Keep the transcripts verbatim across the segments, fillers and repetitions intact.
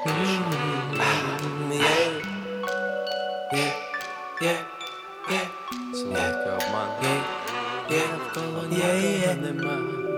Солодкий обман. Навколо нікого нема.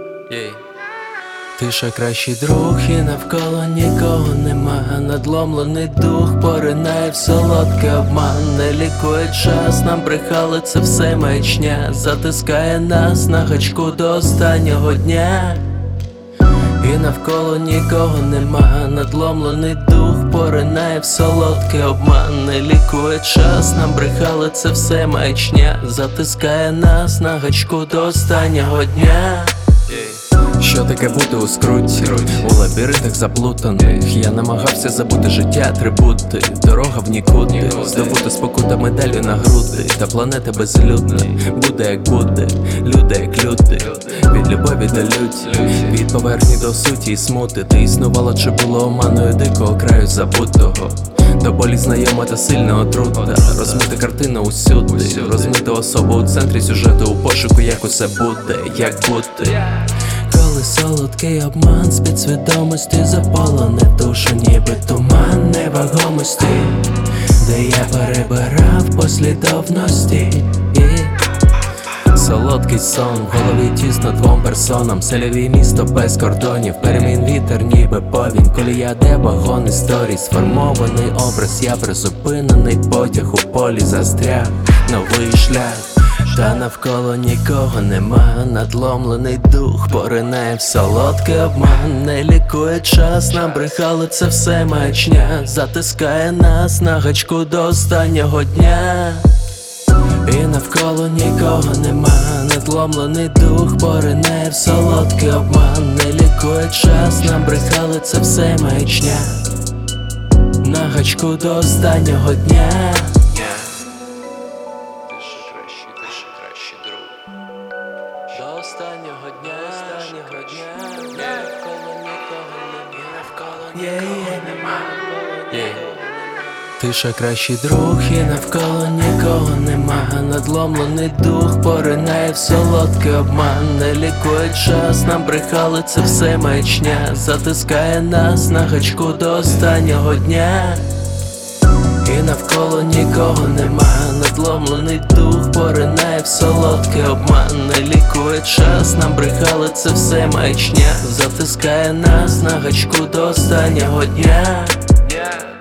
Тиша кращий друг, і навколо нікого нема. Надломлений дух поринає в солодкий обман. Не лікує час, нам брехали, це все маячня. Затискає нас на гачку до останнього дня. І навколо нікого нема. Надломлений дух поринає в солодкий обман. Не лікує час, нам брехали, це все маячня. Затискає нас на гачку до останнього дня. Що таке бути у скруті, у лабіринтах заплутаних? Я намагався забути життя, атрибути, дорога в нікуди, здобути спокута медалю на груди. Та планета безлюдна, буде як буде, люди як люди. Від любові до люті, від поверхні до суті і смути. Ти існувала, чи було оманою дикого краю забутого. До болі знайома та сильна отрута. Розмита картина усюди, розмита особа у центрі сюжету. У пошуку, як усе буде, як бути. Коли солодкий обман з підсвідомості заполоне душу, ніби туман невагомості, де я перебирав послідовності. І солодкий сон, в голові тісно двом персонам. Селяві місто без кордонів, перемін вітер, ніби повінь. Колія, де вагон історій, сформований образ. Я призупинений потяг у полі застряг, новий шлях. Та навколо нікого нема. Надломлений дух поринає в солодкий обман. Не лікує час, нам брехали, це все маячня. Затискає нас на гачку до останнього дня. І навколо нікого нема. Надломлений дух поринає в солодкий обман. Не лікує час, нам брехали, це все маячня. На гачку до останнього дня. До останнього дня, останнього дня. Навколо нікого нема, навколо нема. Тиша кращий друг, і навколо нікого нема. Надломлений дух поринає в солодкий обман. Не лікує час, нам брехали, це все маячня. Затискає нас на гачку до останнього дня. І навколо нікого нема. Надломлений дух поринає в солодкий обман. Не лікує час, нам брехали, це все маячня. Затискає нас на гачку до останнього дня.